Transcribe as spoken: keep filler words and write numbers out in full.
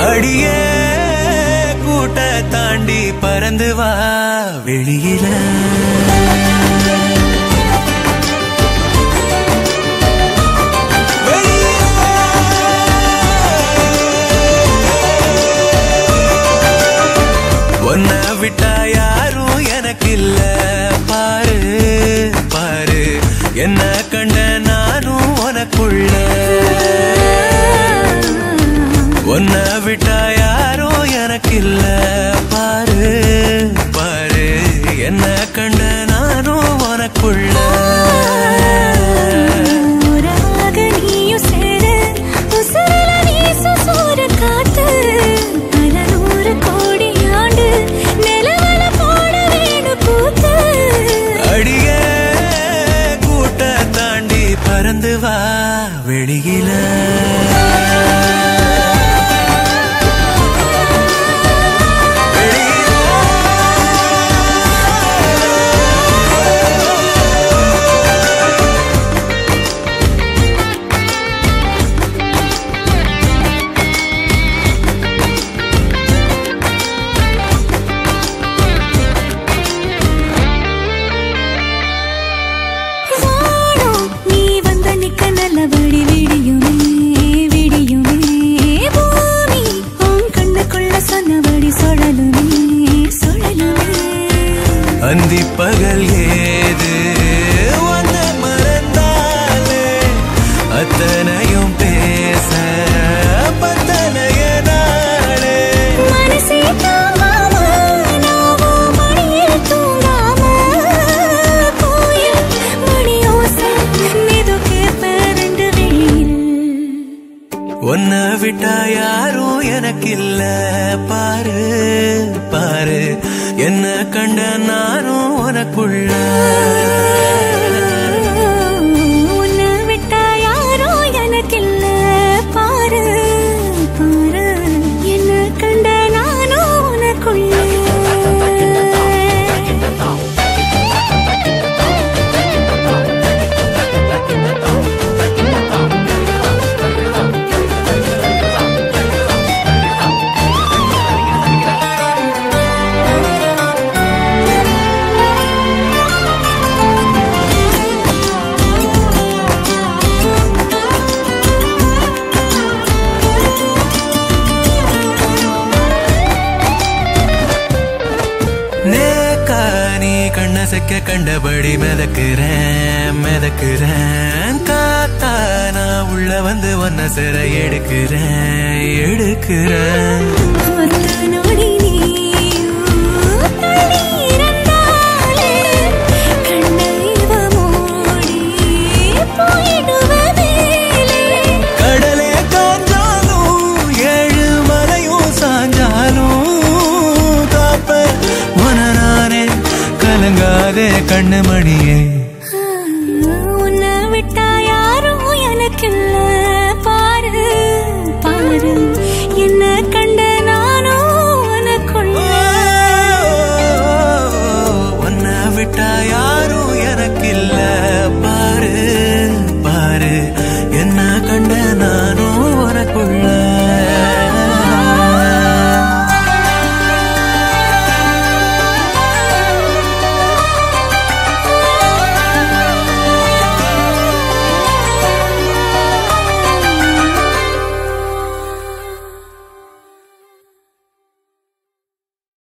அடியே கூட்ட தாண்டி பறந்து வா வெளியில ஒன்ன விட்டா யாரும் எனக்கு இல்ல பாரு பாரு என்ன கண்ட நானும் உனக்குள்ள ஒன்ன விட்டா யாரும் எனக்கு இல்ல பாரு பாரு என்ன கண்ட நானும் உனக்குள்ள பறந்து வா வெளியில அந்தி பகல் ஏது வந்த மறந்தாலே அத்தனையும் பேச பத்தனைய நாளே மனசே தாங்காம நாவோ மணியில் தூங்காம கோயில் மணியோசை மெதுக்கே பரண்டு வெளியில் ஒன்ன விட்டா யாரும் எனக்கு இல்ல பாரு பாரு என்ன கண்ட நானும் உனக்குள்ள உன்னை விட்டா யாரோ எனக்கு இல்ல பாரு பாரு என்ன கண்ட நானும் உனக்குள்ள கண்ணசைக்க கண்டபடி மிதக்குறேன் மிதக்குறேன் காத்தா நான் உள்ள வந்து ஒன்ன சிற எடுக்கிறேன் எடுக்கிறேன் கடலே காஞ்சாலும் ஏழு மலையும் சாஞ்சாலும் காப்ப உனநானே கலங்காதே கண்ணு மணியே உன்னை விட்டா யாரும் எனக்கு இல்ல பாரு பாரு என்ன கண்ட நானும் உனக்குள்ள உன்னை விட்டா